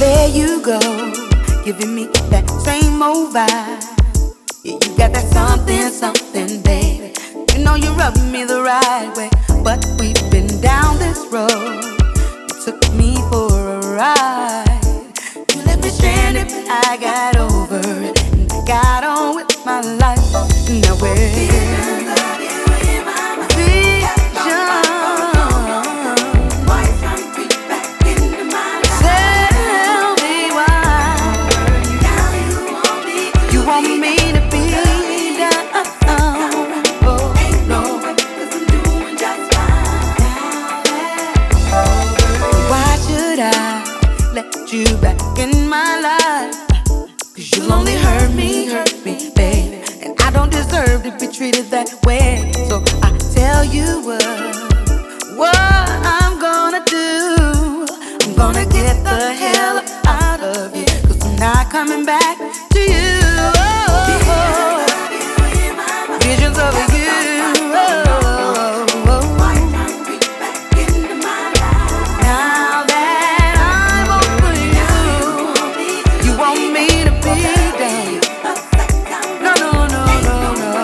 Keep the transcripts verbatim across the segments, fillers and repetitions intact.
There you go, giving me that same old vibe. Yeah, you got that something, something, baby. You know you're rubbing me the right way, but we've been down this road. You took me for a ride. You left me stranded, but I got over it and I got on with my life. Now we're visions of you in my mind. Visions. Voice from creep back into my life. Tell me why. Now you want me. You want me to be down. Oh, ain't no way, 'cause I'm doing just fine. Why should I let you back in my life? 'Cause you'll only hurt me, hurt me, baby. And I don't deserve to be treated that way. So I tell you what, what I'm gonna do. I'm gonna get the hell out of here, 'cause I'm not coming back to you. Oh, visions of you. Now that I'm over you, you want me to be down. No, no, no, no, no.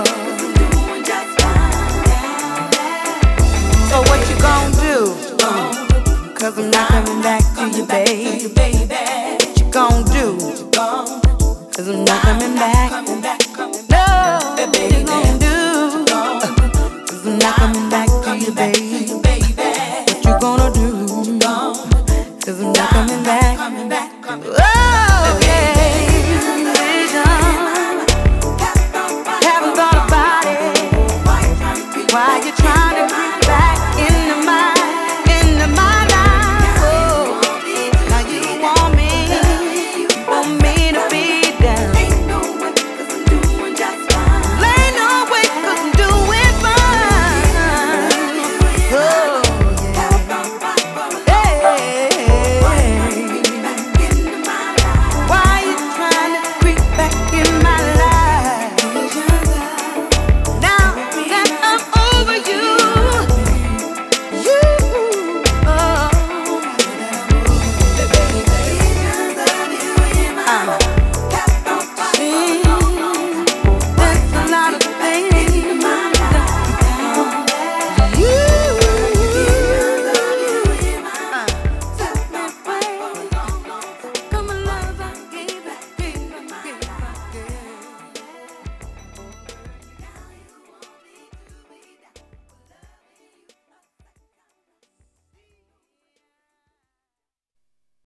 So what you gonna do? Uh, Cause I'm not coming back to you, baby. What you gonna do? Cause I'm not coming back. No, what you gonna do? Uh, Cause I'm not coming back to you, baby. What you gonna do? Cause I'm not coming back.